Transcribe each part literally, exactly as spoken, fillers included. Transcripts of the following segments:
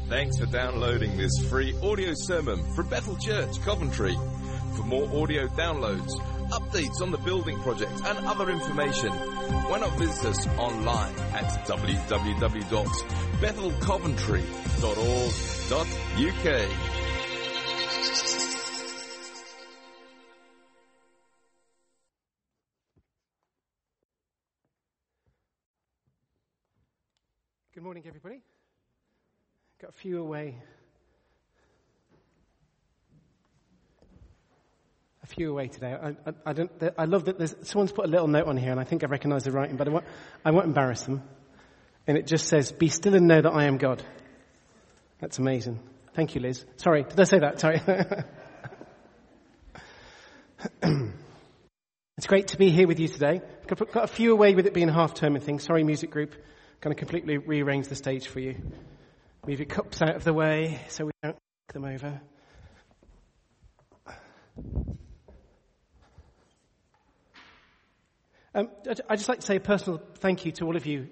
Thanks for downloading this free audio sermon from Bethel Church, Coventry. For more audio downloads, updates on the building project and other information, why not visit us online at w w w dot bethel coventry dot org dot u k. Good morning, everybody. Got a few away. A few away today. I, I, I don't. I love that there's someone's put a little note on here, and I think I recognise the writing, but I won't, I won't embarrass them. And it just says, "Be still and know that I am God." That's amazing. Thank you, Liz. Sorry, did I say that? Sorry. It's great to be here with you today. Got, got a few away with it being half term and things. Sorry, music group. Going to completely rearrange the stage for you. Move your cups out of the way so we don't knock them over. Um, I'd just like to say a personal thank you to all of you.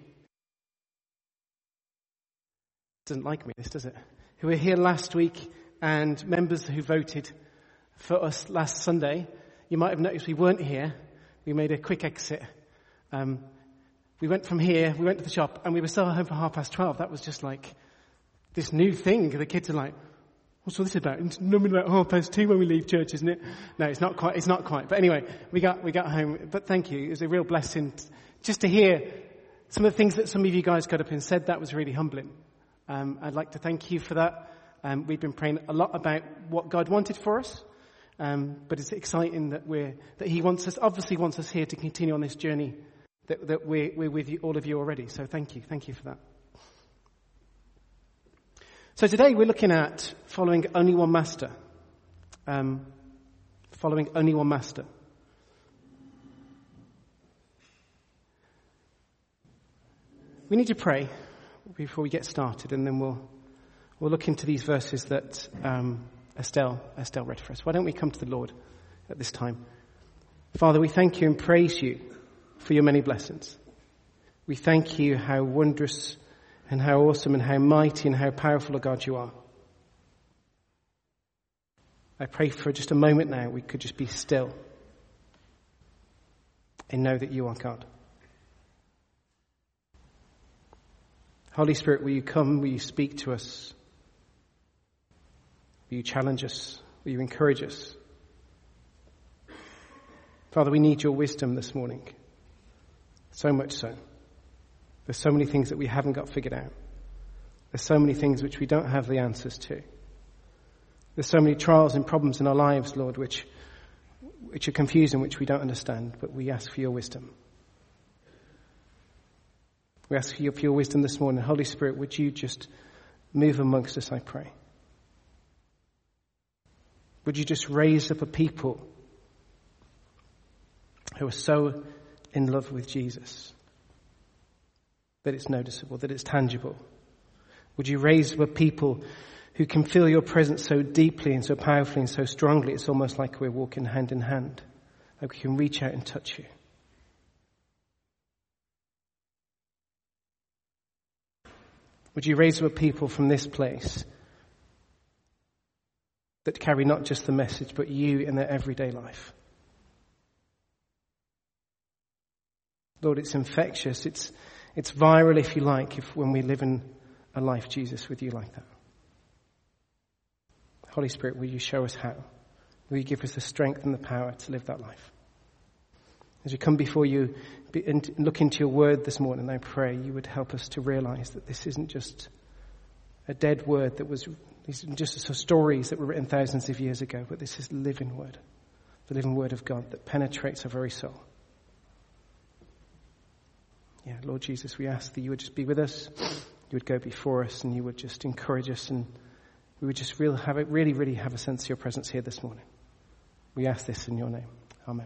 Doesn't like me, this, does it? Who were here last week, and members who voted for us last Sunday. You might have noticed we weren't here. We made a quick exit. Um, we went from here, we went to the shop, and we were still home for half past twelve. That was just like this new thing. The kids are like, "What's all this about? It's normally about half past two when we leave church, isn't it?" No, it's not quite. It's not quite. But anyway, we got we got home. But thank you. It was a real blessing just to hear some of the things that some of you guys got up and said. That was really humbling. Um, I'd like to thank you for that. Um, we've been praying a lot about what God wanted for us, um, but it's exciting that we're that He wants us. Obviously, wants us here to continue on this journey that, that we're, we're with you, all of you already. So thank you, thank you for that. So today we're looking at following only one master. Um, following only one master. We need to pray before we get started, and then we'll we'll look into these verses that um, Estelle Estelle read for us. Why don't we come to the Lord at this time? Father, we thank you and praise you for your many blessings. We thank you how wondrous and how awesome and how mighty and how powerful a God you are. I pray for just a moment now we could just be still and know that you are God. Holy Spirit, will you come? Will you speak to us? Will you challenge us? Will you encourage us? Father, we need your wisdom this morning. So much so. There's so many things that we haven't got figured out. There's so many things which we don't have the answers to. There's so many trials and problems in our lives, Lord, which which are confusing, which we don't understand, but we ask for your wisdom. We ask for your, for your wisdom this morning. Holy Spirit, would you just move amongst us, I pray. Would you just raise up a people who are so in love with Jesus that it's noticeable, that it's tangible? Would you raise up a people who can feel your presence so deeply and so powerfully and so strongly it's almost like we're walking hand in hand, like we can reach out and touch you? Would you raise up a people from this place that carry not just the message but you in their everyday life? Lord, it's infectious. It's it's viral, if you like, if when we live in a life, Jesus, with you like that. Holy Spirit, will you show us how? Will you give us the strength and the power to live that life? As we come before you and look into your word this morning, I pray you would help us to realize that this isn't just a dead word that was, these are just stories that were written thousands of years ago, but this is the living word, the living word of God that penetrates our very soul. Yeah, Lord Jesus, we ask that you would just be with us, you would go before us, and you would just encourage us, and we would just really have it, really, really have a sense of your presence here this morning. We ask this in your name. Amen.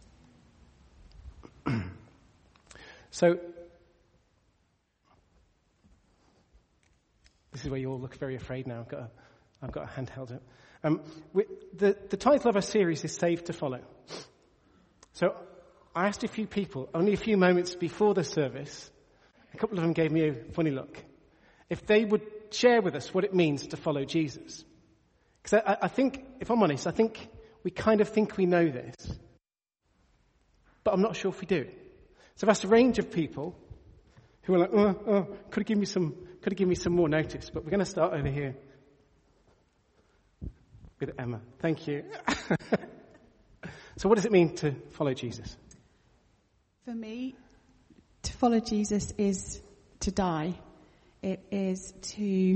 So, this is where you all look very afraid now. I've got a, I've got a handheld. Um, we, the, the title of our series is Saved to Follow. So, I asked a few people, only a few moments before the service, a couple of them gave me a funny look. if they would share with us what it means to follow Jesus. Because I, I think, if I'm honest, I think we kind of think we know this, but I'm not sure if we do. So that's a range of people who are like, oh, oh, could have given me some, could have given me some more notice. But we're going to start over here with Emma. Thank you. So what does it mean to follow Jesus? For me, to follow Jesus is to die. It is to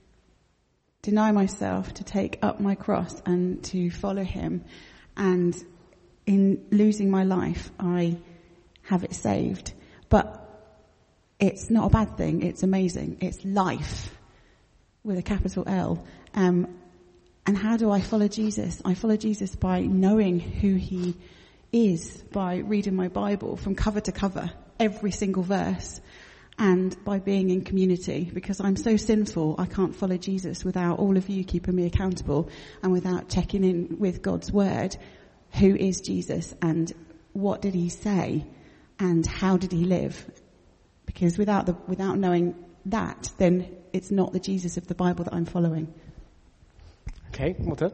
deny myself, to take up my cross and to follow him. And in losing my life, I have it saved. But it's not a bad thing. It's amazing. It's life with a capital L. Um, and how do I follow Jesus? I follow Jesus by knowing who he is, by reading my Bible from cover to cover, every single verse, and by being in community, because I'm so sinful, I can't follow Jesus without all of you keeping me accountable and without checking in with God's word. Who is Jesus and what did he say and how did he live? Because without the, without knowing that, then it's not the Jesus of the Bible that I'm following. Okay, well done.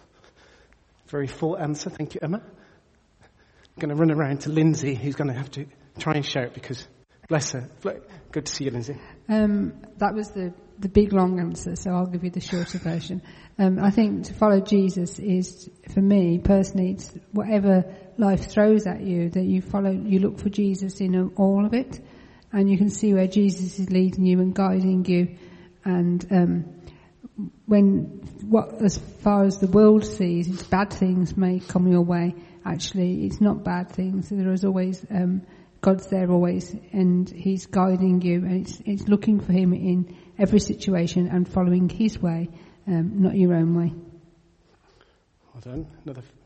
Very full answer. Thank you, Emma. I'm going to run around to Lindsay, who's going to have to try and shout because, bless her. Good to see you, Lindsay. Um, that was the, the big long answer, so I'll give you the shorter version. Um, I think to follow Jesus is, for me personally, it's whatever life throws at you, that you follow, you look for Jesus in all of it, and you can see where Jesus is leading you and guiding you. And um, when, what as far as the world sees, it's bad things may come your way. Actually, it's not bad things. There is always um, God's there always, and he's guiding you, and it's it's looking for him in every situation and following his way, um, not your own way. Well done. Another. F-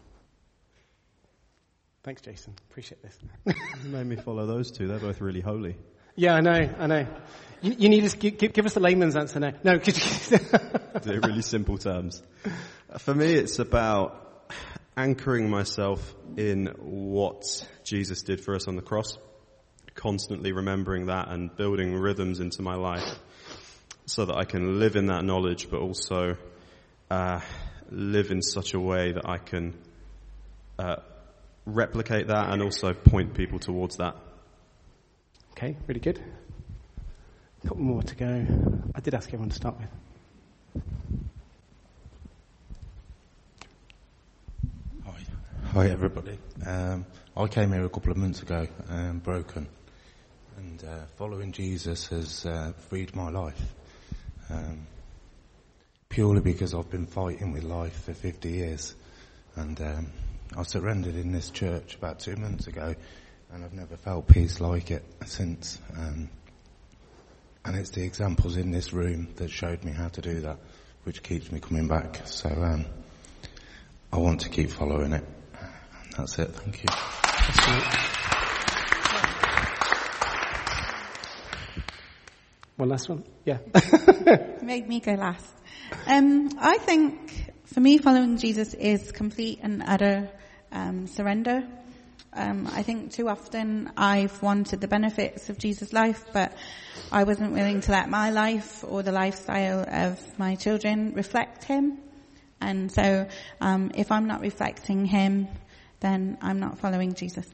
Thanks, Jason. Appreciate this. You made me follow those two. They're both really holy. Yeah, I know. I know. You, you need to give, give us the layman's answer now. No, could you? They're really simple terms. For me, it's about anchoring myself in what Jesus did for us on the cross, constantly remembering that and building rhythms into my life so that I can live in that knowledge, but also uh, live in such a way that I can uh, replicate that and also point people towards that. Okay, really good. A couple more to go. I did ask everyone to start with. Hi everybody. Um, I came here a couple of months ago, um, broken, and uh, following Jesus has uh, freed my life. Um, purely because I've been fighting with life for fifty years, and um, I surrendered in this church about two months ago, and I've never felt peace like it since. Um, and it's the examples in this room that showed me how to do that, which keeps me coming back. So um, I want to keep following it. That's it. Thank you. One last one. Yeah. Made me go last. Um, I think for me, following Jesus is complete and utter um, surrender. Um, I think too often I've wanted the benefits of Jesus' life, but I wasn't willing to let my life or the lifestyle of my children reflect him. And so um, if I'm not reflecting him, then I'm not following Jesus.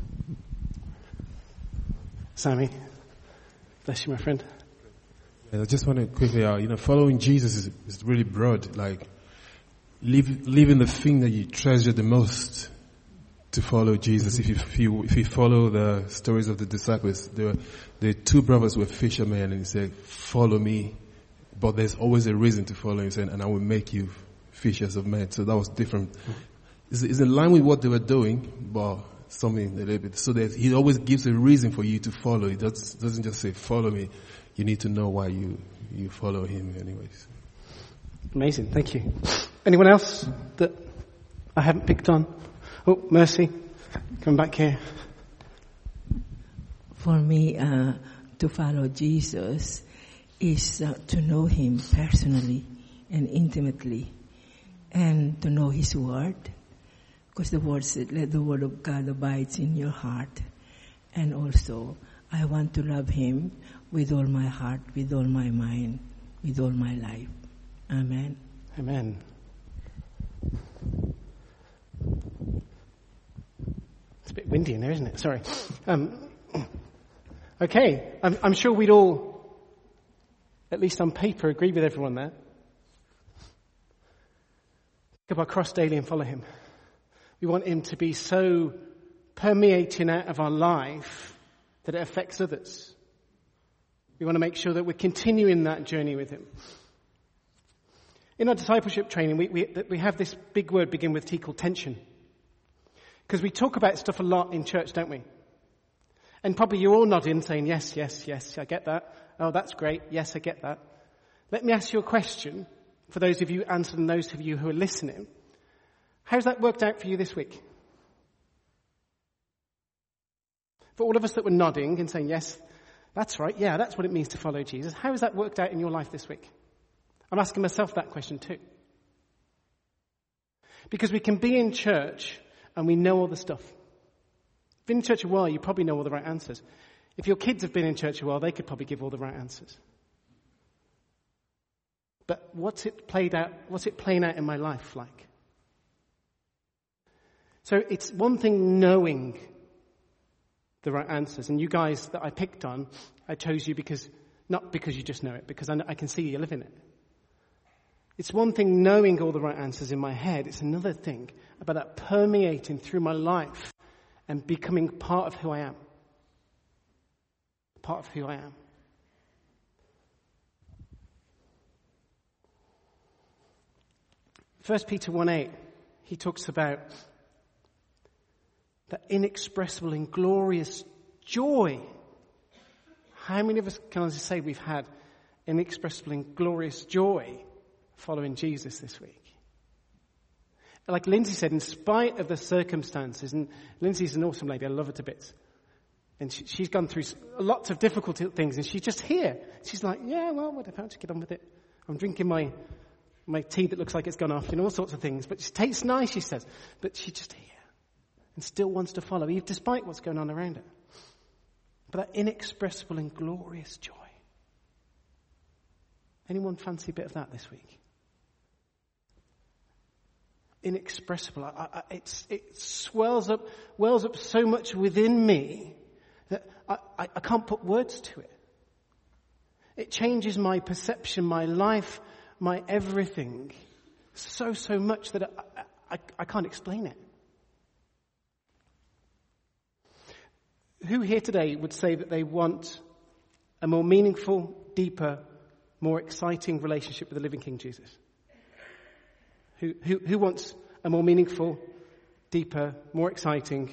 Sammy, bless you, my friend. I just want to quickly, uh, you know, following Jesus is, is really broad. Like, leave, leaving the thing that you treasure the most to follow Jesus. If you, if you, if you follow the stories of the disciples, the, the two brothers were fishermen, and he said, "Follow me," but there's always a reason to follow him, saying, "And I will make you fishers of men." So that was different. It's, it's in line with what they were doing, but something a little bit. So that he always gives a reason for you to follow. He does, doesn't just say, "Follow me." You need to know why you, you follow him anyways. Amazing. Thank you. Anyone else that I haven't picked on? Oh, Mercy. Come back here. For me, uh, to follow Jesus is uh, to know him personally and intimately, and to know his word. Because the word said, let the word of God abide in your heart. And also, I want to love him with all my heart, with all my mind, with all my life. Amen. Amen. It's a bit windy in there, isn't it? Sorry. Um, okay, I'm, I'm sure we'd all, at least on paper, agree with everyone there. Pick up our cross daily and follow him. We want him to be so permeating out of our life that it affects others. We want to make sure that we're continuing that journey with him. In our discipleship training, we, we, we have this big word begin with T called tension. Because we talk about stuff a lot in church, don't we? And probably you're all nodding saying, yes, yes, yes, I get that. Oh, that's great. Yes, I get that. Let me ask you a question for those of you answering and those of you who are listening. How's that worked out for you this week? For all of us that were nodding and saying, yes, that's right. Yeah, that's what it means to follow Jesus. How has that worked out in your life this week? I'm asking myself that question too. Because we can be in church and we know all the stuff. Been in church a while, you probably know all the right answers. If your kids have been in church a while, they could probably give all the right answers. But what's it played out, what's it playing out in my life like? So it's one thing knowing the right answers. And you guys that I picked on, I chose you because, not because you just know it, because I, know, I can see you live in it. It's one thing knowing all the right answers in my head. It's another thing about that permeating through my life and becoming part of who I am. Part of who I am. First Peter one eight, he talks about that inexpressible and glorious joy. How many of us can I say we've had inexpressible and glorious joy following Jesus this week? Like Lindsay said, in spite of the circumstances, and Lindsay's an awesome lady, I love her to bits. And she, she's gone through lots of difficult things, and she's just here. She's like, yeah, well, whatever, I'll just get on with it. I'm drinking my my tea that looks like it's gone off and all sorts of things. But it tastes nice, she says. But she's just here and still wants to follow, even despite what's going on around her. But that inexpressible and glorious joy. Anyone fancy a bit of that this week? Inexpressible. I, I, it's, it swells up, wells up so much within me that I, I, I can't put words to it. It changes my perception, my life, my everything so, so much that I, I, I can't explain it. Who here today would say that they want a more meaningful, deeper, more exciting relationship with the living King Jesus? Who, who, who wants a more meaningful, deeper, more exciting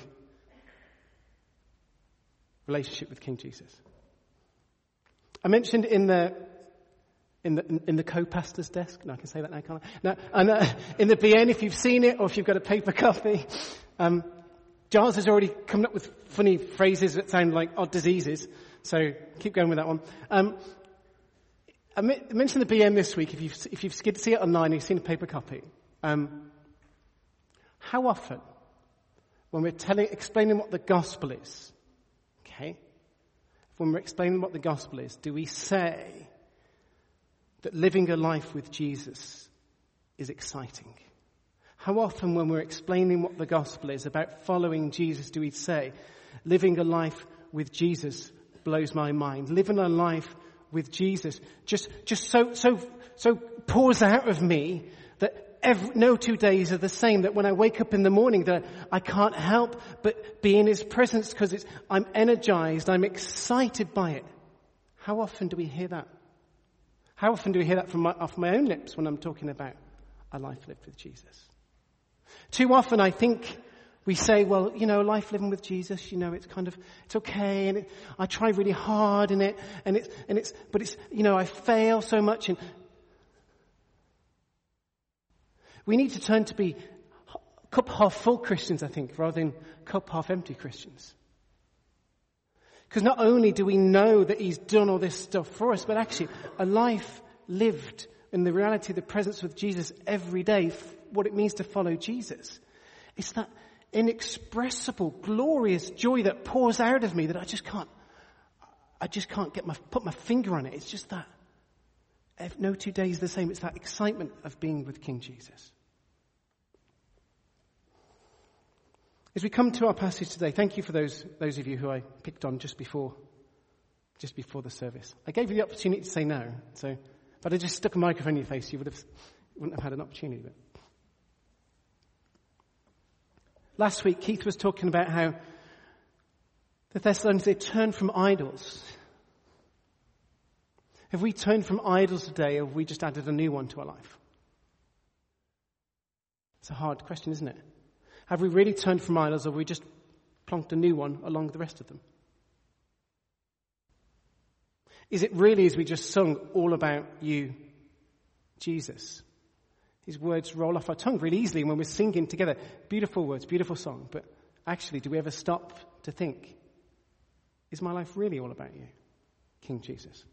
relationship with King Jesus? I mentioned in the in the in the co-pastor's desk. No, I can say that now, can't I? No, and uh, in the B N, if you've seen it or if you've got a paper copy, um, Giles has already come up with funny phrases that sound like odd diseases. So keep going with that one. Um, I mentioned the B M this week. If you've if you've skid see it online, you've seen a paper copy. Um, how often, when we're telling, explaining what the gospel is, okay, when we're explaining what the gospel is, do we say that living a life with Jesus is exciting? How often, when we're explaining what the gospel is about following Jesus, do we say, living a life with Jesus blows my mind? Living a life with Jesus just just so so so pours out of me that every, no two days are the same, that when I wake up in the morning that I can't help but be in his presence because it's I'm energized, I'm excited by it. How often do we hear that? How often do we hear that from my, off my own lips when I'm talking about a life lived with Jesus? Too often I think we say, well, you know, life living with Jesus, you know, it's kind of, it's okay, and it, I try really hard in it, and it's, and it's, but it's, you know, I fail so much, and we need to turn to be cup half full Christians, I think, rather than cup half empty Christians. Because not only do we know that he's done all this stuff for us, but actually a life lived in the reality of the presence with Jesus every day, what it means to follow Jesus. It's that inexpressible, glorious joy that pours out of me that I just can't, I just can't get my, put my finger on it. It's just that. If no two days are the same. It's that excitement of being with King Jesus. As we come to our passage today, thank you for those those of you who I picked on just before, just before the service. I gave you the opportunity to say no, so if I'd have just stuck a microphone in your face, you would have wouldn't have had an opportunity. But last week, Keith was talking about how the Thessalonians, they turned from idols. Have we turned from idols today, or have we just added a new one to our life? It's a hard question, isn't it? Have we really turned from idols, or have we just plonked a new one along the rest of them? Is it really, as we just sung, all about you, Jesus? His words roll off our tongue really easily when we're singing together. Beautiful words, beautiful song. But actually, do we ever stop to think, is my life really all about you, King Jesus?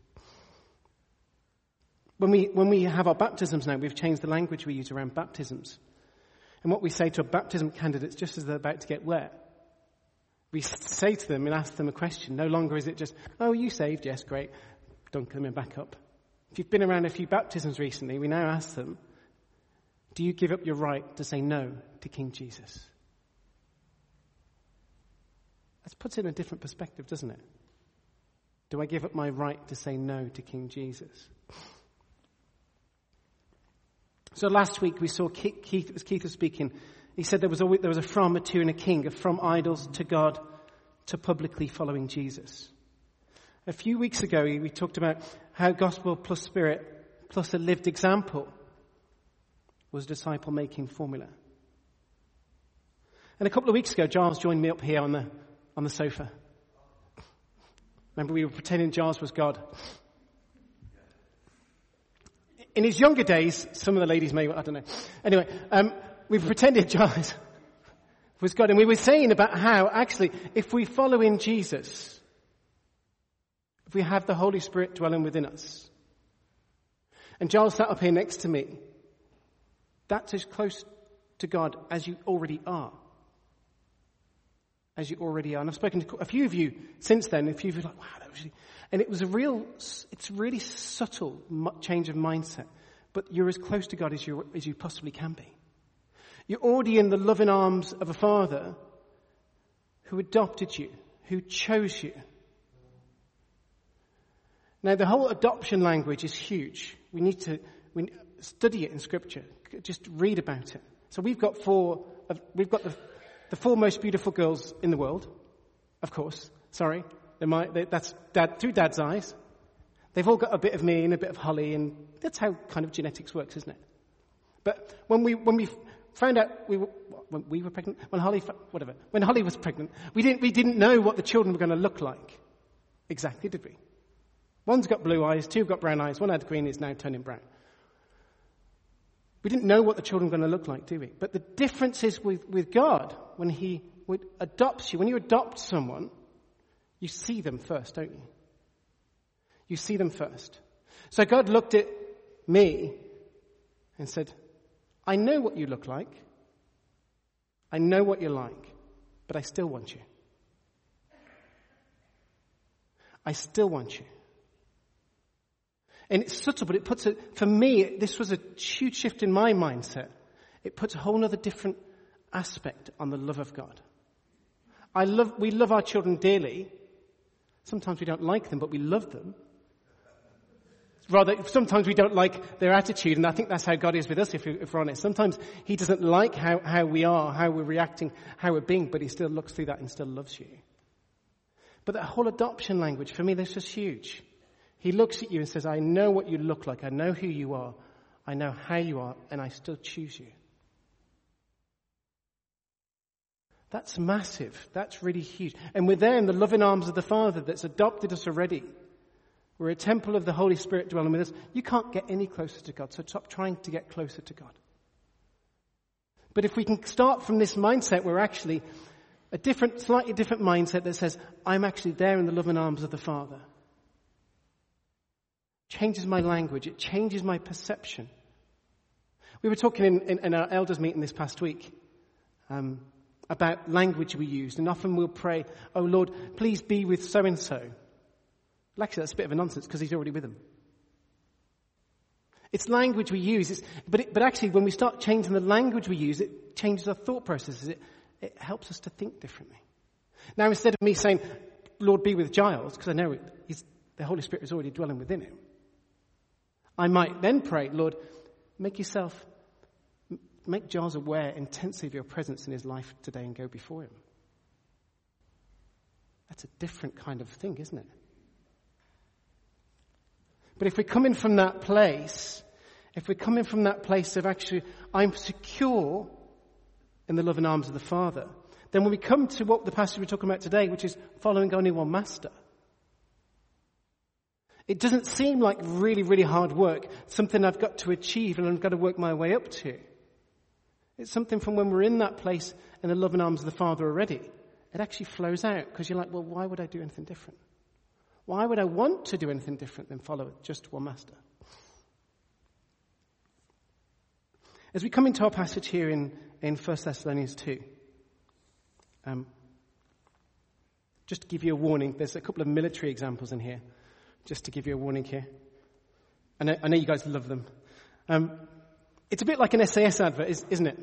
When we, when we have our baptisms now, we've changed the language we use around baptisms. And what we say to our baptism candidates just as they're about to get wet, we say to them and ask them a question. No longer is it just, oh, you saved? Yes, great. Dunk them in back up. If you've been around a few baptisms recently, we now ask them, do you give up your right to say no to King Jesus? That puts it in a different perspective, doesn't it? Do I give up my right to say no to King Jesus? So last week we saw Keith, as Keith was speaking, he said there was a, there was a from, a to, and a king, a from idols to God to publicly following Jesus. A few weeks ago we talked about how gospel plus spirit plus a lived example was disciple-making formula. And a couple of weeks ago, Giles joined me up here on the on the sofa. Remember, we were pretending Giles was God. In his younger days, some of the ladies may, I don't know. Anyway, um, we pretended Giles was God. And we were saying about how, actually, if we follow in Jesus, if we have the Holy Spirit dwelling within us, and Giles sat up here next to me, that's as close to God as you already are. As you already are. And I've spoken to a few of you since then. A few of you are like, wow, that was really... And it was a real, it's really subtle change of mindset. But you're as close to God as you, as you possibly can be. You're already in the loving arms of a Father who adopted you, who chose you. Now, the whole adoption language is huge. We need to we study it in Scripture. Just read about it. So we've got four, we've got the, the four most beautiful girls in the world, of course. Sorry. They might, they, that's dad, through Dad's eyes. They've all got a bit of me and a bit of Holly, and that's how kind of genetics works, isn't it? But when we when we found out we were, when we were pregnant, when Holly whatever, when Holly was pregnant, we didn't we didn't know what the children were going to look like exactly, did we? One's got blue eyes, two have got brown eyes, one had green, is now turning brown. We didn't know what the children were going to look like, do we? But the difference is with with God, when He adopts you, when you adopt someone, you see them first, don't you? You see them first. So God looked at me and said, I know what you look like. I know what you're like, but I still want you. I still want you. And it's subtle, but it puts it, for me, this was a huge shift in my mindset. It puts a whole other different aspect on the love of God. I love, we love our children dearly. Sometimes we don't like them, but we love them. Rather, sometimes we don't like their attitude, and I think that's how God is with us, if we're honest. Sometimes He doesn't like how, how we are, how we're reacting, how we're being, but He still looks through that and still loves you. But that whole adoption language, for me, this is huge. He looks at you and says, I know what you look like, I know who you are, I know how you are, and I still choose you. That's massive. That's really huge. And we're there in the loving arms of the Father that's adopted us already. We're a temple of the Holy Spirit dwelling with us. You can't get any closer to God, so stop trying to get closer to God. But if we can start from this mindset, we're actually a different, slightly different mindset that says, I'm actually there in the loving arms of the Father. Changes my language. It changes my perception. We were talking in, in, in our elders meeting this past week um, about language we used. And often we'll pray, oh Lord, please be with so-and-so. Well, actually, that's a bit of a nonsense because he's already with them. It's language we use, it's, but, it, but actually when we start changing the language we use, it changes our thought processes. It, it helps us to think differently. Now, instead of me saying, Lord, be with Giles, because I know it, he's, the Holy Spirit is already dwelling within him, I might then pray, Lord, make yourself, make Giles aware intensely of your presence in his life today and go before him. That's a different kind of thing, isn't it? But if we're coming from that place, if we're coming from that place of actually, I'm secure in the love and arms of the Father, then when we come to what the passage we're talking about today, which is following only one master, it doesn't seem like really, really hard work, something I've got to achieve and I've got to work my way up to. It's something from when we're in that place in the love and arms of the Father already, it actually flows out because you're like, well, why would I do anything different? Why would I want to do anything different than follow just one master? As we come into our passage here in, in First Thessalonians two, um, just to give you a warning, there's a couple of military examples in here, just to give you a warning here. I know, I know you guys love them. Um, it's a bit like an S A S advert, isn't it?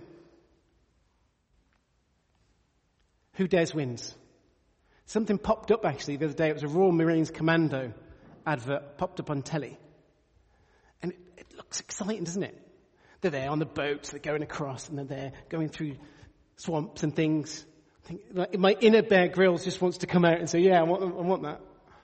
Who dares wins? Something popped up actually the other day. It was a Royal Marines Commando advert, popped up on telly. And it, it looks exciting, doesn't it? They're there on the boats, they're going across, and they're there going through swamps and things. I think, like, my inner Bear Grylls just wants to come out and say, yeah, I want, I want that.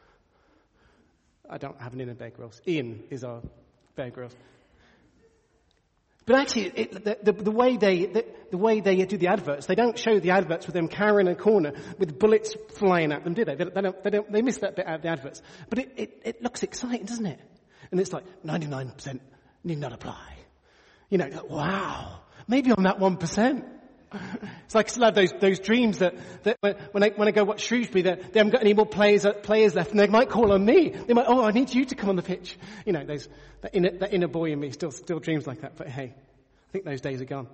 I don't have an inner Bear Grylls. Ian is our Bear Grylls. But actually, it, the, the, the way they the, the way they do the adverts, they don't show the adverts with them carrying a corner with bullets flying at them, do they? They, they don't. They don't. They miss that bit out of the adverts. But it, it, it looks exciting, doesn't it? And it's like ninety-nine percent need not apply. You know, like, wow, maybe I'm that one percent. It's like I still have those those dreams that, that when, when I when I go watch Shrewsbury, that they haven't got any more players players left, and they might call on me. They might, oh, I need you to come on the pitch. You know, those that inner that inner boy in me still still dreams like that. But hey, I think those days are gone.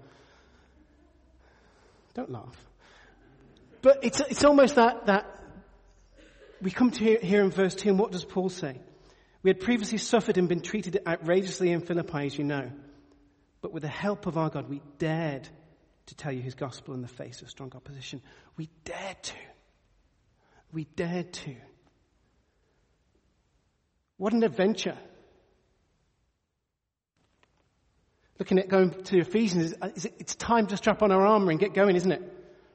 Don't laugh. But it's it's almost that that we come to here, here in verse two, and what does Paul say? We had previously suffered and been treated outrageously in Philippi, as you know, but with the help of our God, we dared to tell you his gospel in the face of strong opposition. We dared to. We dared to. What an adventure. Looking at going to Ephesians, it's time to strap on our armor and get going, isn't it?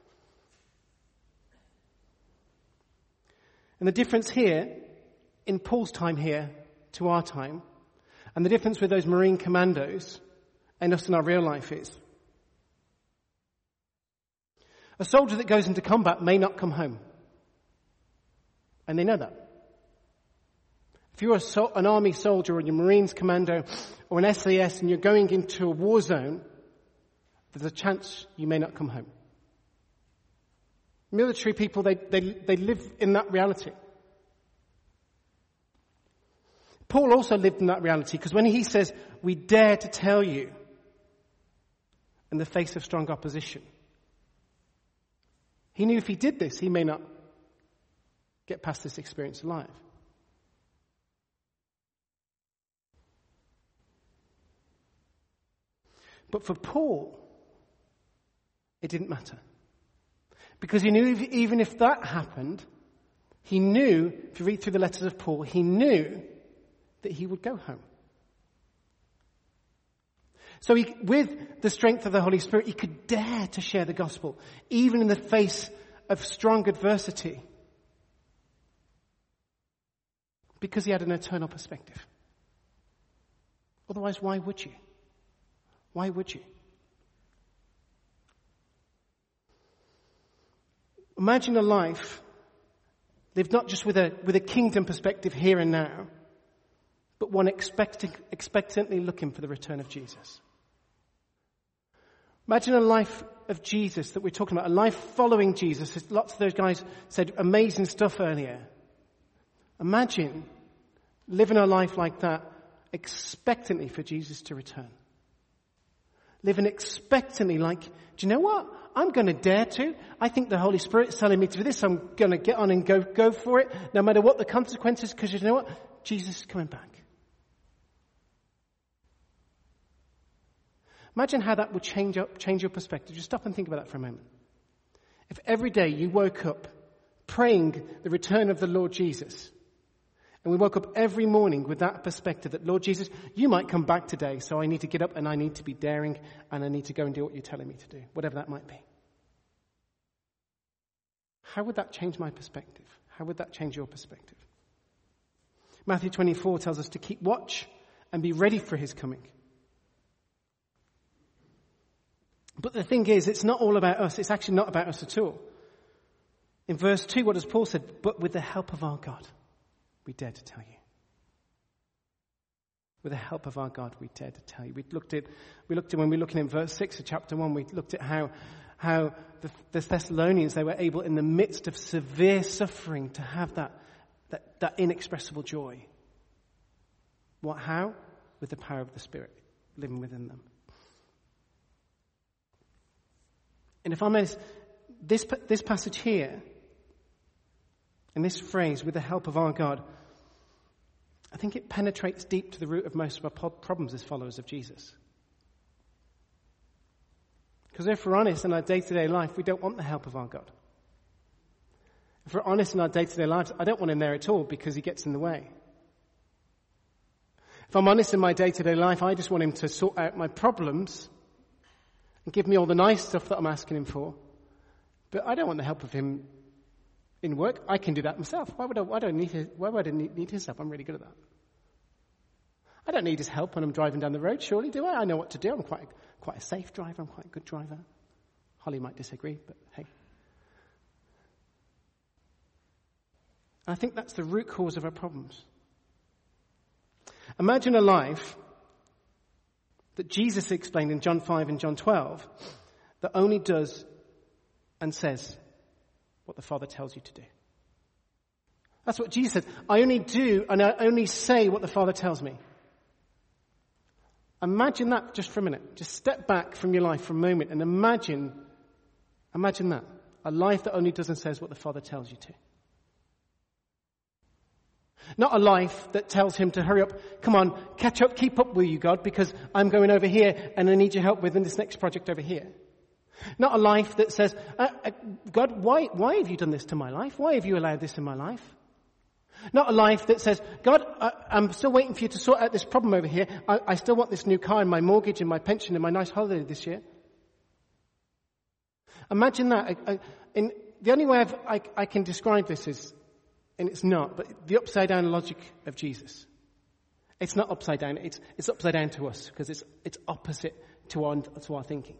And the difference here, in Paul's time here to our time, and the difference with those Marine commandos and us in our real life is, a soldier that goes into combat may not come home. And they know that. If you're a so- an army soldier or you're a Marines commando or an S A S and you're going into a war zone, there's a chance you may not come home. Military people, they, they, they live in that reality. Paul also lived in that reality because when he says, we dare to tell you in the face of strong opposition, he knew if he did this, he may not get past this experience alive. But for Paul, it didn't matter. Because he knew if, even if that happened, he knew, if you read through the letters of Paul, he knew that he would go home. So he, with the strength of the Holy Spirit, he could dare to share the gospel, even in the face of strong adversity, because he had an eternal perspective. Otherwise, why would you? Why would you? Imagine a life lived not just with a with a kingdom perspective here and now, but one expecting, expectantly looking for the return of Jesus. Imagine a life of Jesus that we're talking about, a life following Jesus. Lots of those guys said amazing stuff earlier. Imagine living a life like that, expectantly for Jesus to return. living expectantly like, do you know what? I'm going to dare to. I think the Holy Spirit's telling me to do this. I'm going to get on and go, go for it, no matter what the consequences, because you know what? Jesus is coming back. Imagine how that would change up, change your perspective. Just stop and think about that for a moment. If every day you woke up praying the return of the Lord Jesus, and we woke up every morning with that perspective that, Lord Jesus, you might come back today, so I need to get up and I need to be daring and I need to go and do what you're telling me to do, whatever that might be. How would that change my perspective? How would that change your perspective? Matthew twenty-four tells us to keep watch and be ready for his coming. But the thing is, it's not all about us. It's actually not about us at all. In verse two, what does Paul say? But with the help of our God, we dare to tell you. With the help of our God, we dare to tell you. We looked at, we looked at when we were looking in verse six of chapter one, we looked at how, how the, the Thessalonians, they were able in the midst of severe suffering to have that, that, that inexpressible joy. What, how? With the power of the Spirit living within them. And if I'm honest, this, this passage here, and this phrase, with the help of our God, I think it penetrates deep to the root of most of our problems as followers of Jesus. Because if we're honest in our day-to-day life, we don't want the help of our God. If we're honest in our day-to-day lives, I don't want him there at all because he gets in the way. If I'm honest in my day-to-day life, I just want him to sort out my problems and give me all the nice stuff that I'm asking him for. But I don't want the help of him in work. I can do that myself. Why would I, why do I need his, why would I need his help? I'm really good at that. I don't need his help when I'm driving down the road, surely, do I? I know what to do. I'm quite, quite a safe driver. I'm quite a good driver. Holly might disagree, but hey. I think that's the root cause of our problems. Imagine a life that Jesus explained in John five and John twelve that only does and says what the Father tells you to do. That's what Jesus said. I only do and I only say what the Father tells me. Imagine that just for a minute. Just step back from your life for a moment and imagine, imagine that. A life that only does and says what the Father tells you to. Not a life that tells him to hurry up, come on, catch up, keep up with you, God, because I'm going over here and I need your help with this next project over here. Not a life that says, uh, uh, God, why, why have you done this to my life? Why have you allowed this in my life? Not a life that says, God, I, I'm still waiting for you to sort out this problem over here. I, I still want this new car and my mortgage and my pension and my nice holiday this year. Imagine that. I, I, in, the only way I've, I, I can describe this is, and it's not, but the upside down logic of Jesus. It's not upside down, it's, it's upside down to us, because it's, it's opposite to our, to our thinking.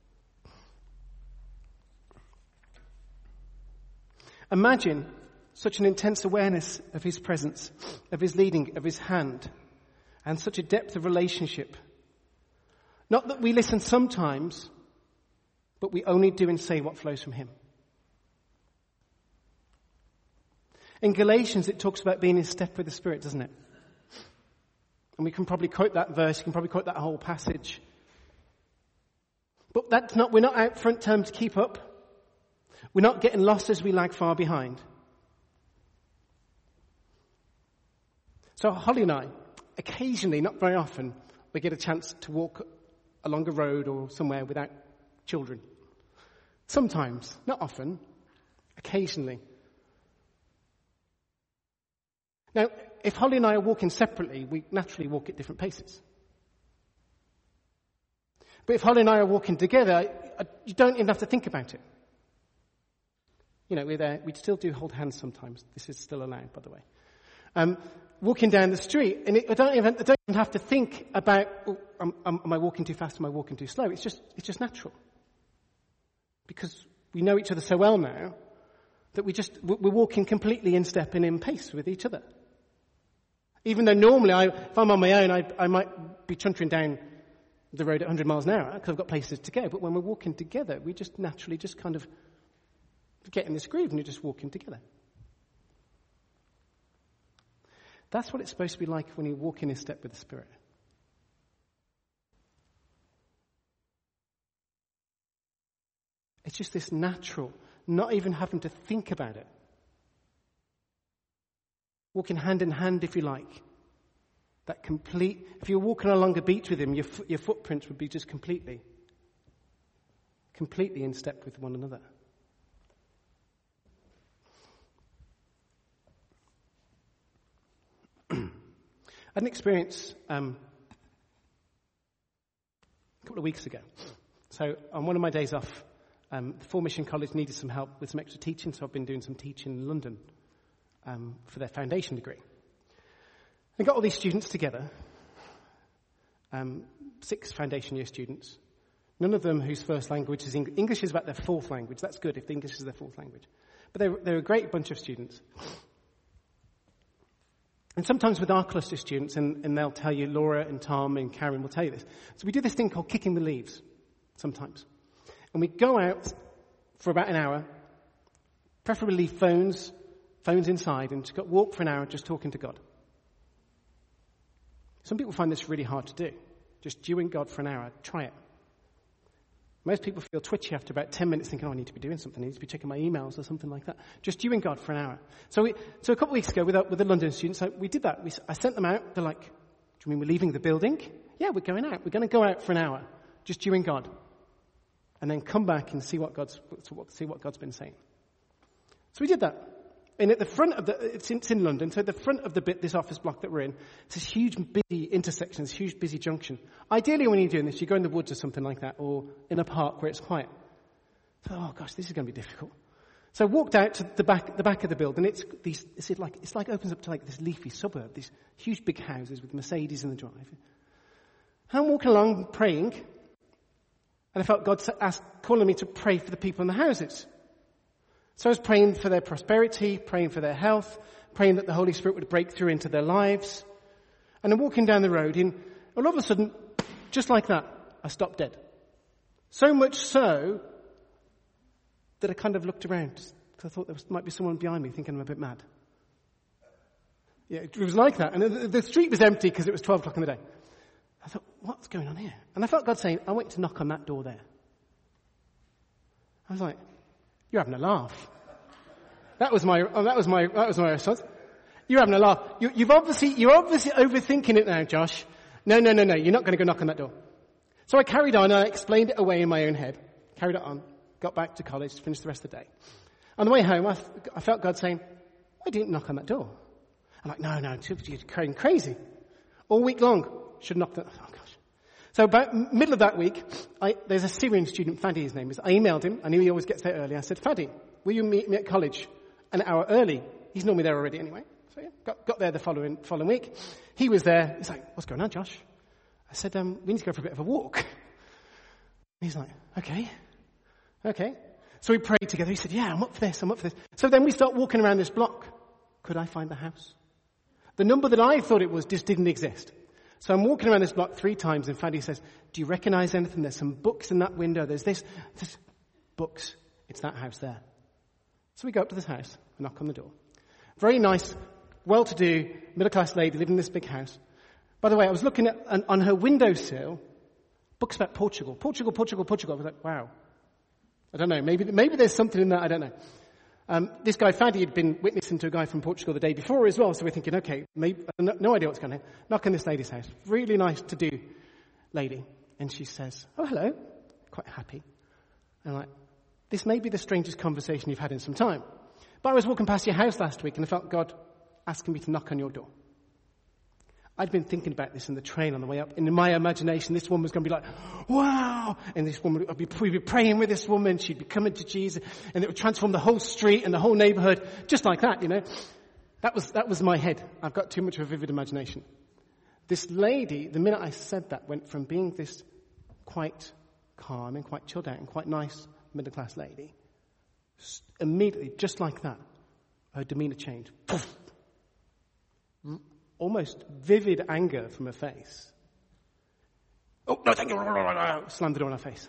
Imagine such an intense awareness of his presence, of his leading, of his hand, and such a depth of relationship. Not that we listen sometimes, but we only do and say what flows from him. In Galatians, it talks about being in step with the Spirit, doesn't it? And we can probably quote that verse, you can probably quote that whole passage. But that's not, we're not out front term to keep up. We're not getting lost as we lag far behind. So Holly and I, occasionally, not very often, we get a chance to walk along a road or somewhere without children. Sometimes, not often, occasionally. Now, if Holly and I are walking separately, we naturally walk at different paces. But if Holly and I are walking together, you don't even have to think about it. You know, we're there, we still do hold hands sometimes. This is still allowed, by the way. Um, walking down the street, and it, I, don't even, I don't even have to think about, oh, am, am I walking too fast, am I walking too slow? It's just, it's just natural. Because we know each other so well now, that we just, we're walking completely in step and in pace with each other. Even though normally, I, if I'm on my own, I, I might be chuntering down the road at one hundred miles an hour because I've got places to go. But when we're walking together, we just naturally just kind of get in this groove and you're just walking together. That's what it's supposed to be like when you walk in step with the Spirit. It's just this natural, not even having to think about it. Walking hand in hand, if you like. That complete, if you're walking along a beach with him, your, your footprints would be just completely, completely in step with one another. I had an experience um, a couple of weeks ago. So on one of my days off, um, the Full Mission College needed some help with some extra teaching, so I've been doing some teaching in London um, for their foundation degree. I got all these students together, um, six foundation year students, none of them whose first language is English. English is about their fourth language. That's good if the English is their fourth language. But they were, they were a great bunch of students. And sometimes with our cluster students, and, and they'll tell you, Laura and Tom and Karen will tell you this. So we do this thing called kicking the leaves, sometimes. And we go out for about an hour, preferably leave phones, phones inside, and just walk for an hour just talking to God. Some people find this really hard to do. Just you and God for an hour. Try it. Most people feel twitchy after about ten minutes thinking, oh, I need to be doing something. I need to be checking my emails or something like that. Just you and God for an hour. So we, so a couple of weeks ago with, with the London students, we did that. We, I sent them out. They're like, do you mean we're leaving the building? Yeah, we're going out. We're going to go out for an hour. Just you and God. And then come back and see what God's, see what God's been saying. So we did that. And at the front of the, it's in, it's in London, so at the front of the bit, this office block that we're in, it's this huge busy intersection, this huge busy junction. Ideally when you're doing this, you go in the woods or something like that, or in a park where it's quiet. So, oh gosh, this is going to be difficult. So I walked out to the back, the back of the building. It's these, it's like, it's like opens up to like this leafy suburb, these huge big houses with Mercedes in the drive. And I'm walking along praying, and I felt God asked, calling me to pray for the people in the houses. So I was praying for their prosperity, praying for their health, praying that the Holy Spirit would break through into their lives. And I'm walking down the road, and all of a sudden, just like that, I stopped dead. So much so that I kind of looked around, because I thought there was, might be someone behind me thinking I'm a bit mad. Yeah, it was like that. And the, the street was empty because it was twelve o'clock in the day. I thought, what's going on here? And I felt God saying, I want you to knock on that door there. I was like, you're having a laugh. That was my, oh, that was my, that was my response. You're having a laugh. You, you've obviously, you're obviously overthinking it now, Josh. No, no, no, no. You're not going to go knock on that door. So I carried on. I explained it away in my own head. Carried it on. Got back to college. Finished the rest of the day. On the way home, I, I felt God saying, why didn't you knock on that door? I'm like, no, no, you're going crazy. All week long, should knock that. Oh gosh. So about middle of that week, I, there's a Syrian student, Fadi, his name is. I emailed him. I knew he always gets there early. I said, Fadi, will you meet me at college an hour early? He's normally there already anyway. So yeah, got, got there the following, following week. He was there. He's like, what's going on, Josh? I said, um, we need to go for a bit of a walk. He's like, okay, okay. So we prayed together. He said, yeah, I'm up for this, I'm up for this. So then we start walking around this block. Could I find the house? The number that I thought it was just didn't exist. So I'm walking around this block three times, and Fadi says, do you recognize anything? There's some books in that window. There's this, this books. It's that house there. So we go up to this house and knock on the door. Very nice, well-to-do, middle-class lady living in this big house. By the way, I was looking at, on, on her windowsill, books about Portugal. Portugal, Portugal, Portugal. I was like, wow. I don't know. Maybe, maybe there's something in that. I don't know. Um, this guy, Fadi, had been witnessing to a guy from Portugal the day before as well, so we're thinking, okay, maybe, no, no idea what's going on. Knock on this lady's house. Really nice to do lady. And she says, oh, hello. Quite happy. And I'm like, this may be the strangest conversation you've had in some time. But I was walking past your house last week and I felt God asking me to knock on your door. I'd been thinking about this in the train on the way up. And in my imagination, this woman was going to be like, wow. And this woman, I'd be, we'd be praying with this woman. She'd be coming to Jesus. And it would transform the whole street and the whole neighborhood. Just like that, you know. That was, that was my head. I've got too much of a vivid imagination. This lady, the minute I said that, went from being this quite calm and quite chilled out and quite nice middle-class lady. Immediately, just like that, her demeanor changed. Poof. Almost vivid anger from her face. Oh, no, thank you. Slammed the door in her face.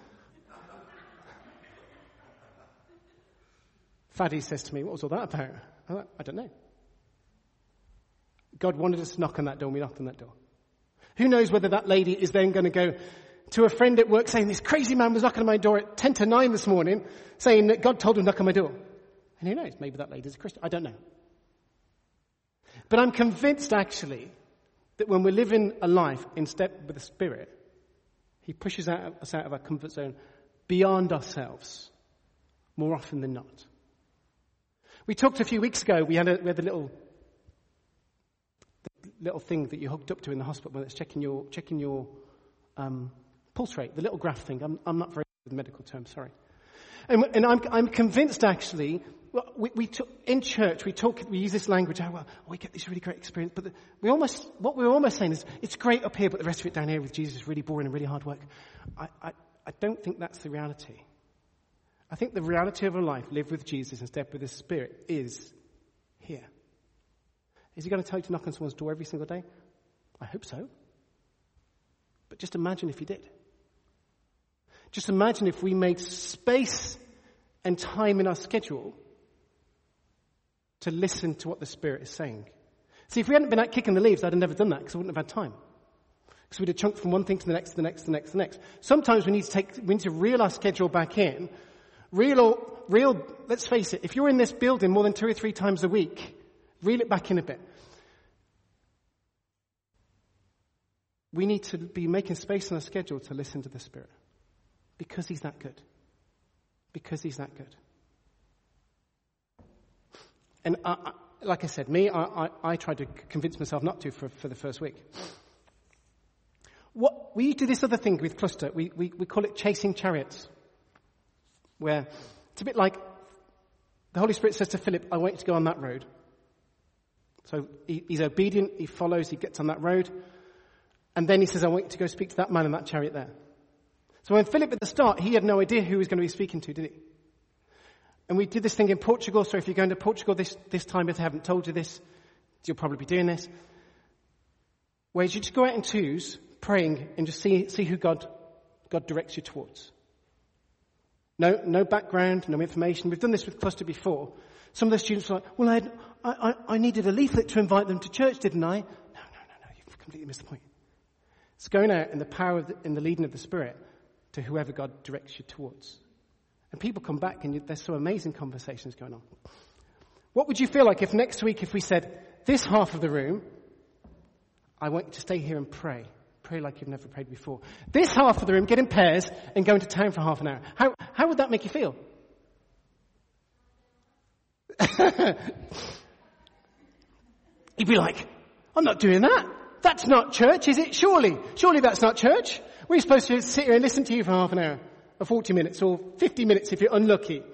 Fadi says to me, what was all that about? I'm like, I don't know. God wanted us to knock on that door, and we knocked on that door. Who knows whether that lady is then going to go to a friend at work saying this crazy man was knocking on my door at ten to nine this morning saying that God told him to knock on my door. And who knows, maybe that lady's a Christian. I don't know. But I'm convinced actually that when we're living a life in step with the Spirit, he pushes out, us out of our comfort zone beyond ourselves more often than not. We talked a few weeks ago, we had a, we had a little little thing that you hooked up to in the hospital when it's checking your checking your um, pulse rate, the little graph thing. I'm, I'm not very good with medical terms, sorry. And, and I'm, I'm convinced actually, well, we, we took, in church we talk, we use this language. Oh, well, we get this really great experience, but the, we almost, what we're almost saying is, it's great up here, but the rest of it down here with Jesus is really boring and really hard work. I, I, I don't think that's the reality. I think the reality of a life lived with Jesus and step with the Spirit is here. Is he going to tell you to knock on someone's door every single day? I hope so. But just imagine if he did. Just imagine if we made space and time in our schedule to listen to what the Spirit is saying. See, if we hadn't been out kicking the leaves, I'd have never done that because I wouldn't have had time. Because we'd have chunked from one thing to the next, to the next, to the next, to the next. Sometimes we need to take, we need to reel our schedule back in. Real, real, let's face it, if you're in this building more than two or three times a week, reel it back in a bit. We need to be making space on our schedule to listen to the Spirit. Because he's that good. Because he's that good. And I, I, like I said, me, I, I, I tried to convince myself not to for, for the first week. What we do this other thing with Cluster. We, we, we call it chasing chariots. Where it's a bit like the Holy Spirit says to Philip, I want you to go on that road. So he, he's obedient, he follows, he gets on that road. And then he says, I want you to go speak to that man in that chariot there. So when Philip at the start, he had no idea who he was going to be speaking to, did he? And we did this thing in Portugal, so if you're going to Portugal this, this time, if I haven't told you this, you'll probably be doing this. Where you just go out in twos, praying, and just see, see who God, God directs you towards. No, no background, no information. We've done this with Cluster before. Some of the students were like, well, I, had, I, I needed a leaflet to invite them to church, didn't I? No, no, no, no, you've completely missed the point. It's going out in the power of the, in the leading of the Spirit to whoever God directs you towards. And people come back and you, there's some amazing conversations going on. What would you feel like if next week, if we said, this half of the room, I want you to stay here and pray. Pray like you've never prayed before. This half of the room, get in pairs and go into town for half an hour. How, how would that make you feel? You'd be like, I'm not doing that. That's not church, is it? Surely. Surely that's not church. We're supposed to sit here and listen to you for half an hour, or forty minutes, or fifty minutes if you're unlucky.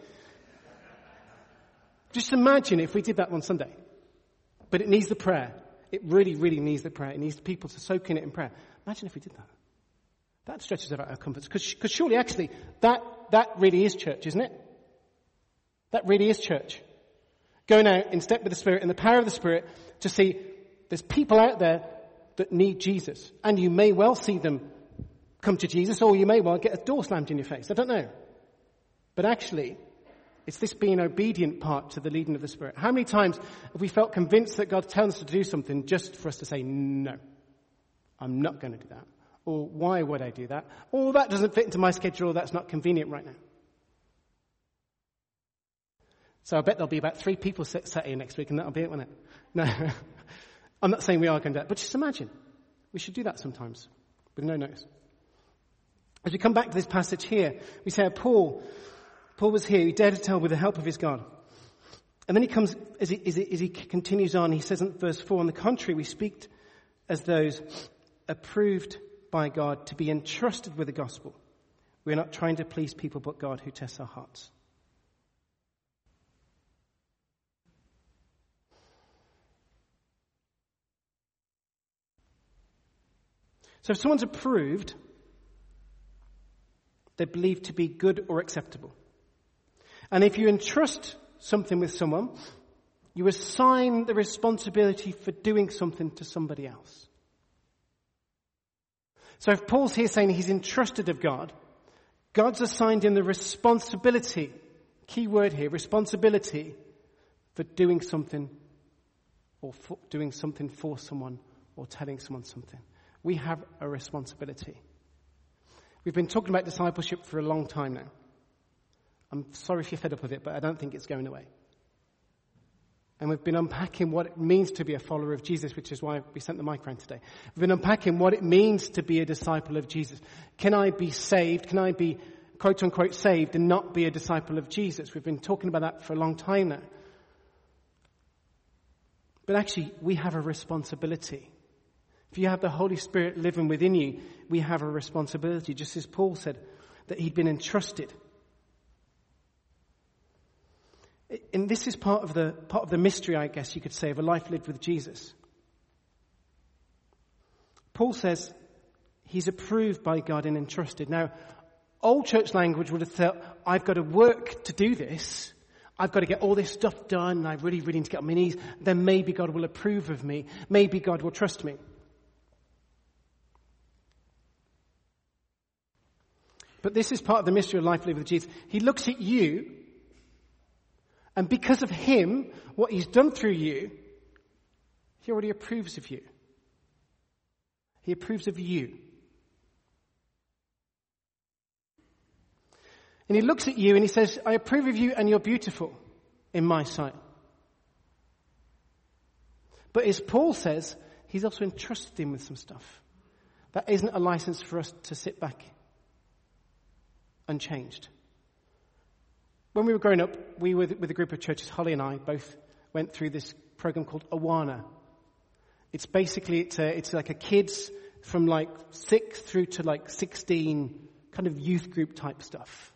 Just imagine if we did that on Sunday. But it needs the prayer. It really, really needs the prayer. It needs people to soak in it in prayer. Imagine if we did that. That stretches out our comforts. Because surely, actually, that, that really is church, isn't it? That really is church. Going out in step with the Spirit, in the power of the Spirit, to see there's people out there that need Jesus. And you may well see them come to Jesus, or you may well get a door slammed in your face. I don't know. But actually, it's this being obedient part to the leading of the Spirit. How many times have we felt convinced that God's telling us to do something just for us to say, no, I'm not going to do that. Or why would I do that? Or that doesn't fit into my schedule, that's not convenient right now. So I bet there'll be about three people sat, sat here next week and that'll be it, won't it? No, I'm not saying we are going to do that, but just imagine. We should do that sometimes with no notice. As we come back to this passage here, we say Paul, Paul was here, he dared to tell with the help of his God. And then he comes, as he, as he, as he continues on, he says in verse four, on the contrary, we speak as those approved by God to be entrusted with the gospel. We're not trying to please people but God who tests our hearts. So if someone's approved, they're believed to be good or acceptable. And if you entrust something with someone, you assign the responsibility for doing something to somebody else. So if Paul's here saying he's entrusted of God, God's assigned him the responsibility, key word here, responsibility for doing something or for doing something for someone or telling someone something. We have a responsibility. We've been talking about discipleship for a long time now. I'm sorry if you're fed up with it, but I don't think it's going away. And we've been unpacking what it means to be a follower of Jesus, which is why we sent the mic around today. We've been unpacking what it means to be a disciple of Jesus. Can I be saved? Can I be, quote unquote, saved and not be a disciple of Jesus? We've been talking about that for a long time now. But actually, we have a responsibility. If you have the Holy Spirit living within you, we have a responsibility, just as Paul said, that he'd been entrusted. And this is part of the part of the mystery, I guess you could say, of a life lived with Jesus. Paul says he's approved by God and entrusted. Now, old church language would have thought, I've got to work to do this. I've got to get all this stuff done. And I really, really need to get on my knees. Then maybe God will approve of me. Maybe God will trust me. But this is part of the mystery of life lived with Jesus. He looks at you, and because of him, what he's done through you, he already approves of you. He approves of you. And he looks at you and he says, I approve of you and you're beautiful in my sight. But as Paul says, he's also entrusted him with some stuff. That isn't a license for us to sit back unchanged. When we were growing up, we were with a group of churches, Holly and I both went through this program called Awana. It's basically, it's, a, it's like a kids from like six through to like sixteen kind of youth group type stuff.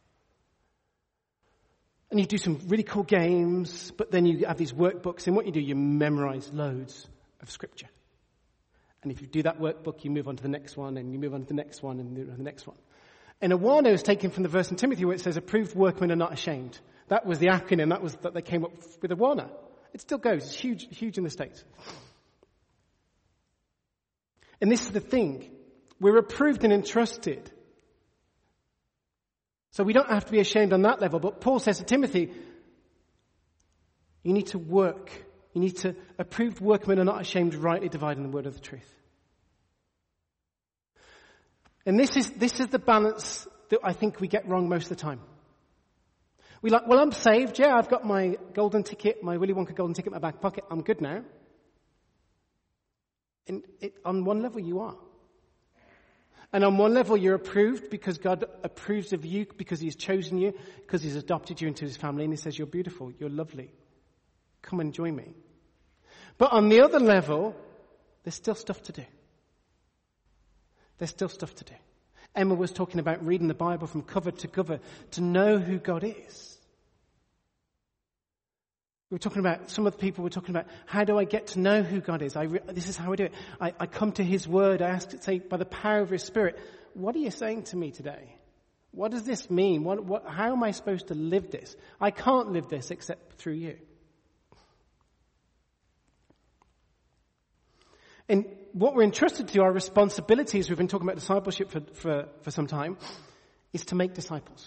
And you do some really cool games, but then you have these workbooks, and what you do, you memorize loads of scripture. And if you do that workbook, you move on to the next one, and you move on to the next one, and the next one. And Awana is taken from the verse in Timothy where it says, approved workmen are not ashamed. That was the acronym, that was that they came up with Awana. It still goes, it's huge, huge in the States. And this is the thing, we're approved and entrusted. So we don't have to be ashamed on that level, but Paul says to Timothy, you need to work. You need to, approved workmen are not ashamed, rightly dividing the word of the truth. And this is, this is the balance that I think we get wrong most of the time. We like, well, I'm saved. Yeah, I've got my golden ticket, my Willy Wonka golden ticket in my back pocket. I'm good now. And it, on one level, you are. And on one level, you're approved because God approves of you, because he's chosen you, because he's adopted you into his family, and he says, you're beautiful, you're lovely. Come and join me. But on the other level, there's still stuff to do. There's still stuff to do. Emma was talking about reading the Bible from cover to cover to know who God is. We were talking about, some of the people were talking about, how do I get to know who God is? I re- this is how I do it. I, I come to his word. I ask it, say, by the power of his spirit, what are you saying to me today? What does this mean? What, what, how am I supposed to live this? I can't live this except through you. And what we're entrusted to, our responsibilities, we've been talking about discipleship for, for, for some time, is to make disciples.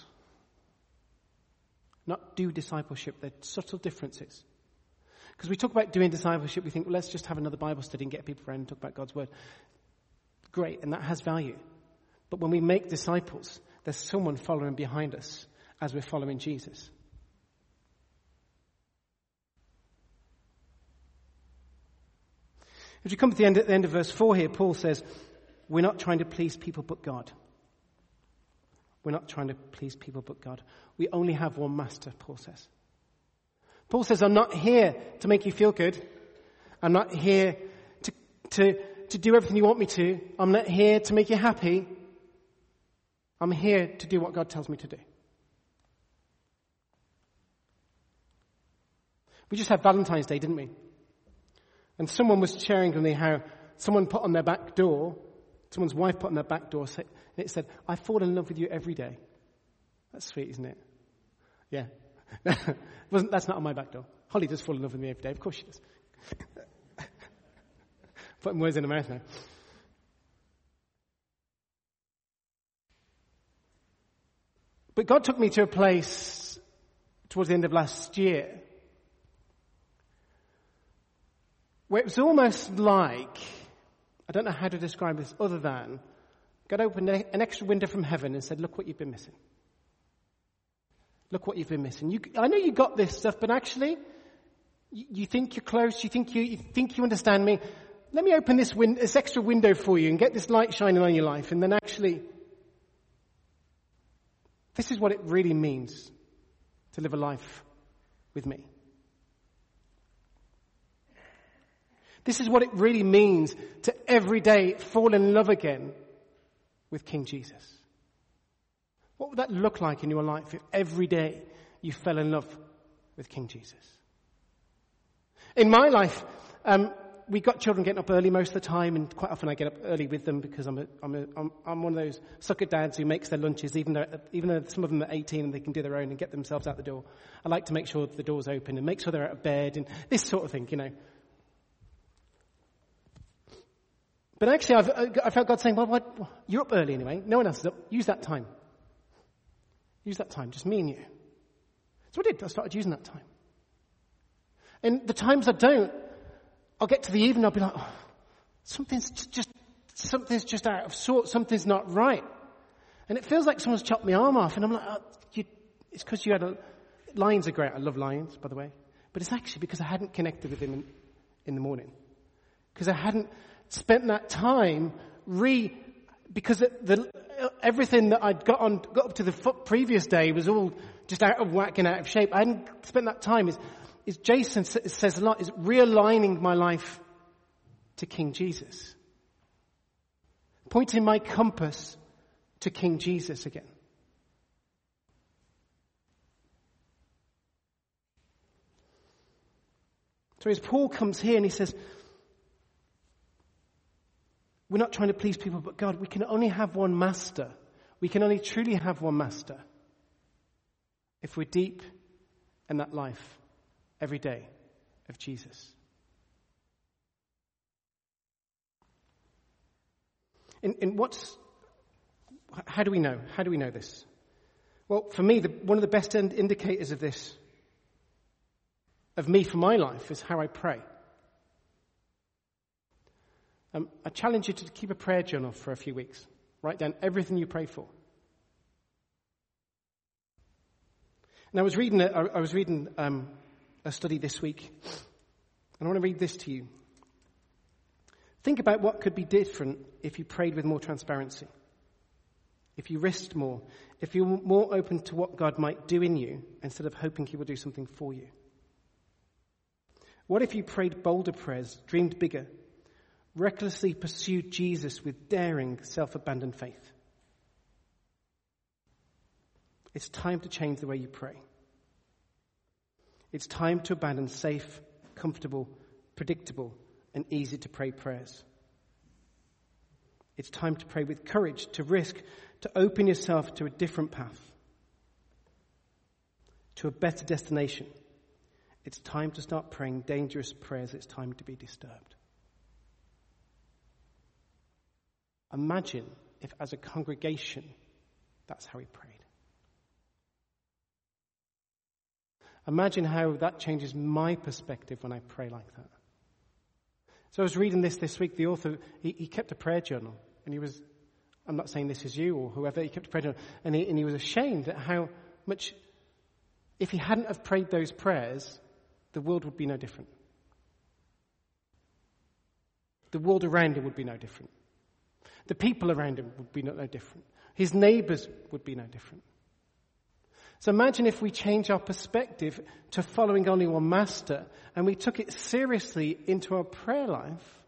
Not do discipleship. There are subtle differences. Because we talk about doing discipleship, we think, well, let's just have another Bible study and get people around and talk about God's word. Great, and that has value. But when we make disciples, there's someone following behind us as we're following Jesus. If you come to the end, at the end of verse four here, Paul says, we're not trying to please people but God. We're not trying to please people but God. We only have one master, Paul says. Paul says, I'm not here to make you feel good. I'm not here to, to, to do everything you want me to. I'm not here to make you happy. I'm here to do what God tells me to do. We just had Valentine's Day, didn't we? And someone was sharing with me how someone put on their back door, someone's wife put on their back door, and it said, I fall in love with you every day. That's sweet, isn't it? Yeah. Wasn't, that's not on my back door. Holly does fall in love with me every day. Of course she does. Putting words in her mouth now. But God took me to a place towards the end of last year where it was almost like, I don't know how to describe this other than, God opened an extra window from heaven and said, look what you've been missing. Look what you've been missing. You, I know you got this stuff, but actually, you, you think you're close, you think you, you think you understand me. Let me open this, win- this extra window for you and get this light shining on your life. And then actually, this is what it really means to live a life with me. This is what it really means to every day fall in love again with King Jesus. What would that look like in your life if every day you fell in love with King Jesus? In my life, um, we got children getting up early most of the time, and quite often I get up early with them because I'm a, I'm a, I'm, I'm one of those sucker dads who makes their lunches, even though even though some of them are eighteen and they can do their own and get themselves out the door. I like to make sure the door's open and make sure they're out of bed and this sort of thing, you know. But actually, I've, I felt God saying, well, what, you're up early anyway. No one else is up. Use that time. Use that time, just me and you. So I did. I started using that time. And the times I don't, I'll get to the evening, I'll be like, oh, something's just, something's just out of sort. Something's not right. And it feels like someone's chopped my arm off. And I'm like, oh, you, it's because you had a, lions are great. I love lions, by the way. But it's actually because I hadn't connected with him in, in the morning. Because I hadn't spent that time re, because the, the, everything that I'd got on, got up to the previous day was all just out of whack and out of shape. I hadn't spent that time, is, is Jason says a lot, is realigning my life to King Jesus. Pointing my compass to King Jesus again. So as Paul comes here and he says, we're not trying to please people, but God, we can only have one master. We can only truly have one master if we're deep in that life every day of Jesus. And, and what's, how do we know? How do we know this? Well, for me, the, one of the best ind- indicators of this, of me for my life, is how I pray. Um, I challenge you to keep a prayer journal for a few weeks. Write down everything you pray for. And I was reading a, I was reading um, a study this week, and I want to read this to you. Think about what could be different if you prayed with more transparency, if you risked more, if you were more open to what God might do in you instead of hoping He will do something for you. What if you prayed bolder prayers, dreamed bigger, recklessly pursued Jesus with daring, self-abandoned faith? It's time to change the way you pray. It's time to abandon safe, comfortable, predictable, and easy to pray prayers. It's time to pray with courage, to risk, to open yourself to a different path, to a better destination. It's time to start praying dangerous prayers. It's time to be disturbed. Imagine if, as a congregation, that's how we prayed. Imagine how that changes my perspective when I pray like that. So I was reading this this week. The author, he, he kept a prayer journal, and he was, I'm not saying this is you or whoever, he kept a prayer journal, and he, and he was ashamed at how much, if he hadn't have prayed those prayers, the world would be no different. The world around him would be no different. The people around him would be no, no different. His neighbours would be no different. So imagine if we change our perspective to following only one master, and we took it seriously into our prayer life.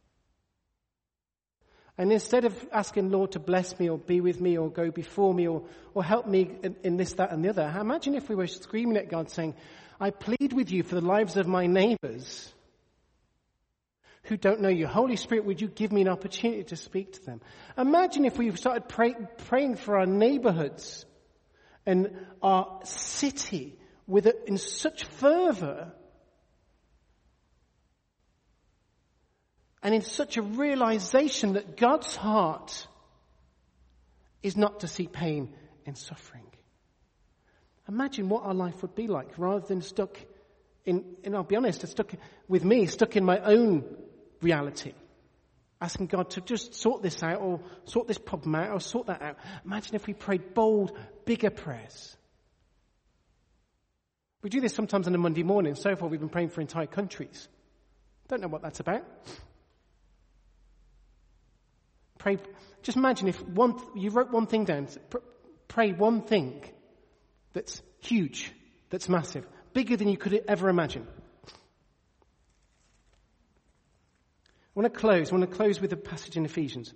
And instead of asking Lord to bless me or be with me or go before me or, or help me in, in this, that and the other, imagine if we were screaming at God saying, I plead with you for the lives of my neighbours who don't know you. Holy Spirit, would you give me an opportunity to speak to them? Imagine if we started pray, praying for our neighbourhoods and our city with it in such fervour and in such a realization that God's heart is not to see pain and suffering. Imagine what our life would be like rather than stuck in, and I'll be honest, stuck with me, stuck in my own reality. asking God to just sort this out or sort this problem out or sort that out. Imagine if we prayed bold, bigger prayers. We do this sometimes on a Monday morning. So far we've been praying for entire countries. Don't know what that's about. Pray. Just imagine if one, you wrote one thing down. Pray one thing that's huge, that's massive, bigger than you could ever imagine. I want to close. I want to close with a passage in Ephesians.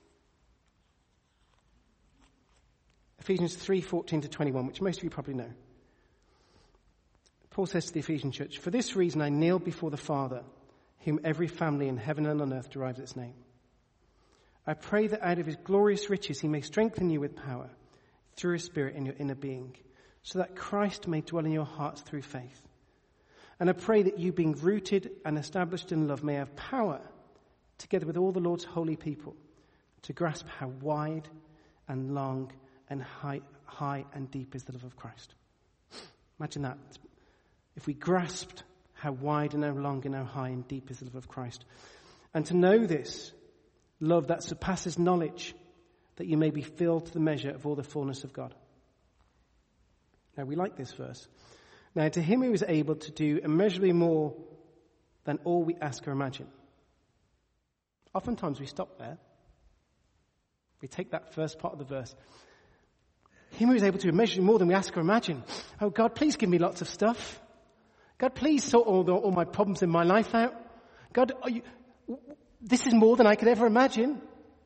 Ephesians three fourteen to twenty-one, which most of you probably know. Paul says to the Ephesian church, "For this reason I kneel before the Father, whom every family in heaven and on earth derives its name. I pray that out of his glorious riches he may strengthen you with power through his Spirit in your inner being, so that Christ may dwell in your hearts through faith. And I pray that you, being rooted and established in love, may have power, together with all the Lord's holy people, to grasp how wide and long and high, high and deep is the love of Christ." Imagine that. If we grasped how wide and how long and how high and deep is the love of Christ. And to know this love that surpasses knowledge, that you may be filled to the measure of all the fullness of God. Now, we like this verse. Now, to him who is able to do immeasurably more than all we ask or imagine. Oftentimes we stop there. We take that first part of the verse. Him who is able to do immeasurably more than we ask or imagine. Oh, God, please give me lots of stuff. God, please sort all, the, all my problems in my life out. God, are you, this is more than I could ever imagine.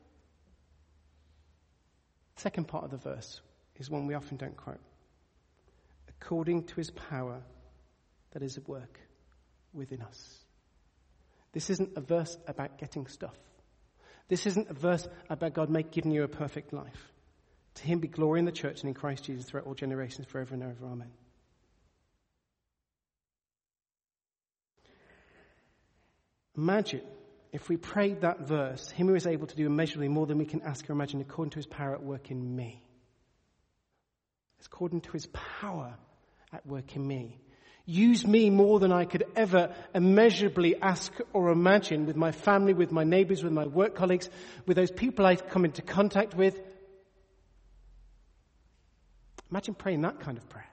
Second part of the verse is one we often don't quote. According to his power that is at work within us. This isn't a verse about getting stuff. This isn't a verse about God make, giving you a perfect life. To him be glory in the church and in Christ Jesus throughout all generations, forever and ever. Amen. Imagine if we prayed that verse, him who is able to do immeasurably more than we can ask or imagine, according to his power at work in me. It's according to his power at work in me. Use me more than I could ever immeasurably ask or imagine, with my family, with my neighbours, with my work colleagues, with those people I come into contact with. Imagine praying that kind of prayer.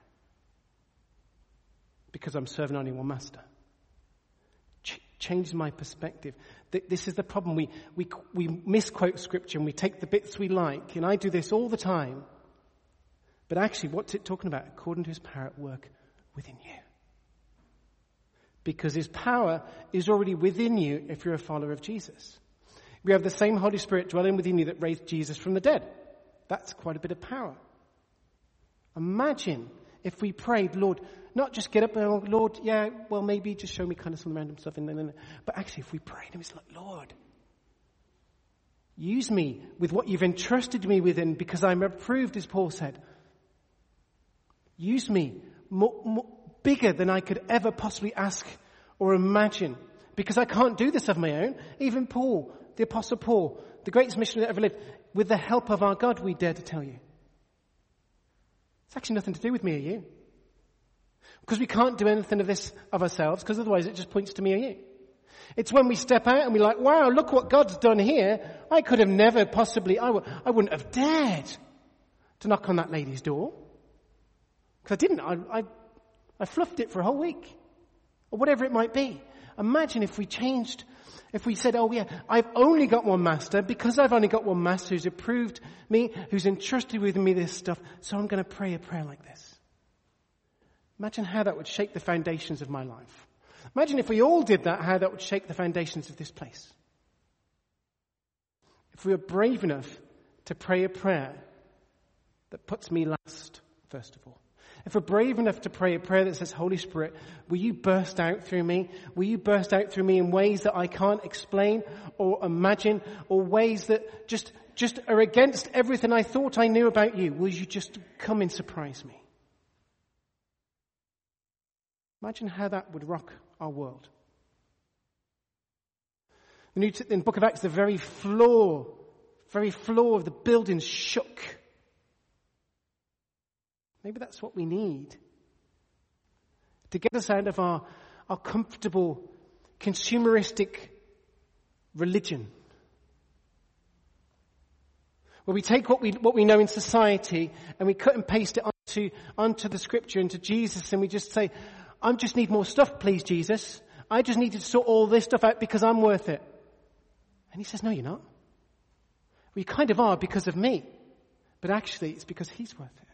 Because I'm serving only one master. Ch- changes my perspective. Th- this is the problem. We, we, we misquote scripture and we take the bits we like. And I do this all the time. But actually, what's it talking about? According to his power at work within you. Because his power is already within you if you're a follower of Jesus. We have the same Holy Spirit dwelling within you that raised Jesus from the dead. That's quite a bit of power. Imagine if we prayed, Lord, not just get up and, oh, Lord, yeah, well, maybe just show me kind of some random stuff. And then, but actually, if we prayed, and it's like, Lord, use me with what you've entrusted me with, and because I'm approved, as Paul said. Use me more, more, bigger than I could ever possibly ask or imagine. Because I can't do this of my own. Even Paul, the Apostle Paul, the greatest missionary that ever lived, with the help of our God, we dare to tell you. It's actually nothing to do with me or you. Because we can't do anything of this of ourselves, because otherwise it just points to me or you. It's when we step out and we're like, wow, look what God's done here. I could have never possibly, I, w- I wouldn't have dared to knock on that lady's door. Because I didn't. I, I, I fluffed it for a whole week. Or whatever it might be. Imagine if we changed, if we said, oh yeah, I've only got one master, because I've only got one master who's approved me, who's entrusted with me this stuff, so I'm going to pray a prayer like this. Imagine how that would shake the foundations of my life. Imagine if we all did that, how that would shake the foundations of this place. If we were brave enough to pray a prayer that puts me last, first of all. If we're brave enough to pray a prayer that says, Holy Spirit, will you burst out through me? Will you burst out through me in ways that I can't explain or imagine, or ways that just, just are against everything I thought I knew about you? Will you just come and surprise me? Imagine how that would rock our world. The New, in the book of Acts, the very floor, very floor of the building shook. Maybe that's what we need to get us out of our, our comfortable, consumeristic religion Where we take what we, what we know in society and we cut and paste it onto, onto the scripture, into Jesus, and we just say, I just need more stuff, please, Jesus. I just need to sort all this stuff out because I'm worth it. And he says, no, you're not. Well, you kind of are because of me. But actually, it's because he's worth it.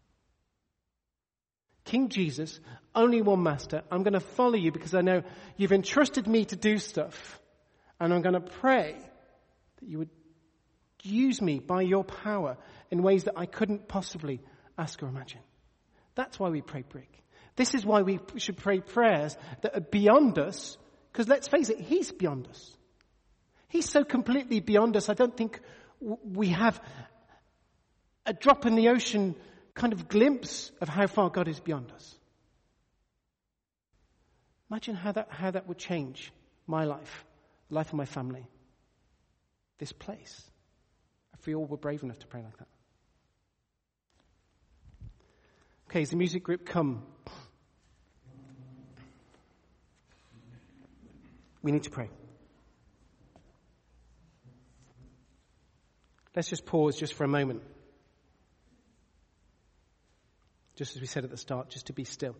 King Jesus, only one master. I'm going to follow you because I know you've entrusted me to do stuff. And I'm going to pray that you would use me by your power in ways that I couldn't possibly ask or imagine. That's why we pray Brig. This is why we should pray prayers that are beyond us. Because let's face it, he's beyond us. He's so completely beyond us, I don't think we have a drop in the ocean kind of glimpse of how far God is beyond us. Imagine how that, how that would change my life, the life of my family, this place, if we all were brave enough to pray like that. Okay, as the music group come, we need to pray. Let's just pause just for a moment. Just as we said at the start, just to be still.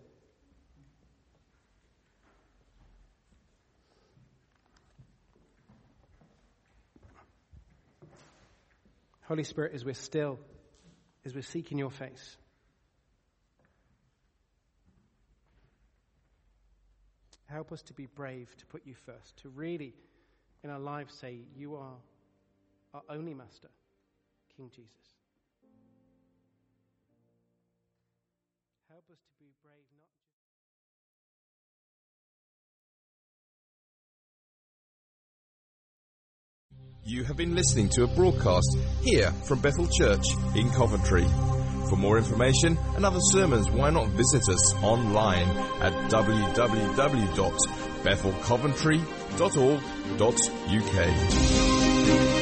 Holy Spirit, as we're still, as we're seeking your face, help us to be brave, to put you first, to really, in our lives, say, you are our only master, King Jesus. Help us to be brave, not just... You have been listening to a broadcast here from Bethel Church in Coventry. For more information and other sermons, why not visit us online at w w w dot bethel coventry dot org dot u k.